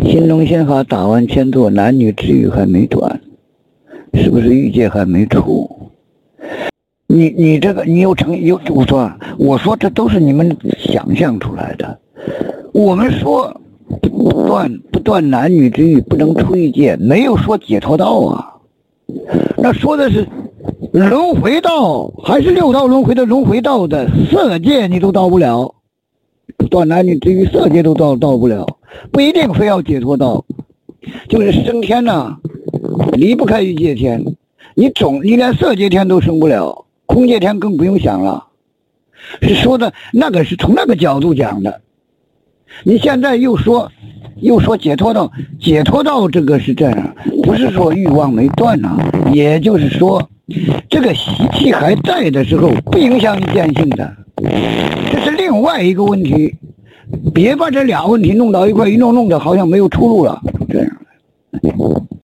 心中仙法打完千座，男女之欲还没断，是不是欲界还没出？你这个你我说这都是你们想象出来的。我们说不断男女之欲，不能出欲界，没有说解脱道啊。那说的是轮回道，还是六道轮回的轮回道的色界你都到不了，不断男女之欲色界都到不了，不一定非要解脱道。就是升天呐，离不开欲界天，你连色界天都升不了，空界天更不用想了。是说的那个是从那个角度讲的。你现在又说解脱道，解脱道这个是这样，不是说欲望没断啊，也就是说这个习气还在的时候不影响你见性的，这是另外一个问题。别把这俩问题弄到一块，一弄的好像没有出路了。